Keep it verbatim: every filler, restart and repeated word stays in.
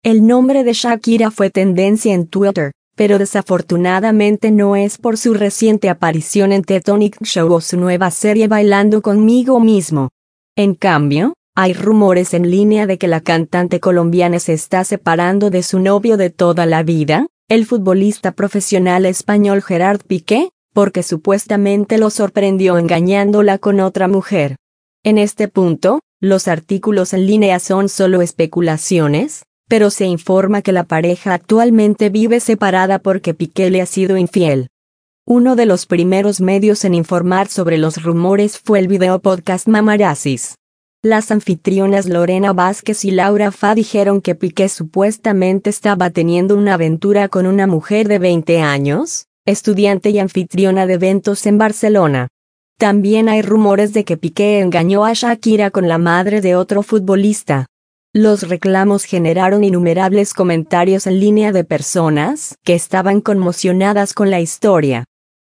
El nombre de Shakira fue tendencia en Twitter, pero desafortunadamente no es por su reciente aparición en The Tonight Show o su nueva serie Bailando conmigo mismo. En cambio, hay rumores en línea de que la cantante colombiana se está separando de su novio de toda la vida, el futbolista profesional español Gerard Piqué, porque supuestamente lo sorprendió engañándola con otra mujer. En este punto, los artículos en línea son solo especulaciones, pero se informa que la pareja actualmente vive separada porque Piqué le ha sido infiel. Uno de los primeros medios en informar sobre los rumores fue el video podcast Mamarazzis. Las anfitrionas Lorena Vázquez y Laura Fa dijeron que Piqué supuestamente estaba teniendo una aventura con una mujer de veinte años, estudiante y anfitriona de eventos en Barcelona. También hay rumores de que Piqué engañó a Shakira con la madre de otro futbolista. Los reclamos generaron innumerables comentarios en línea de personas que estaban conmocionadas con la historia.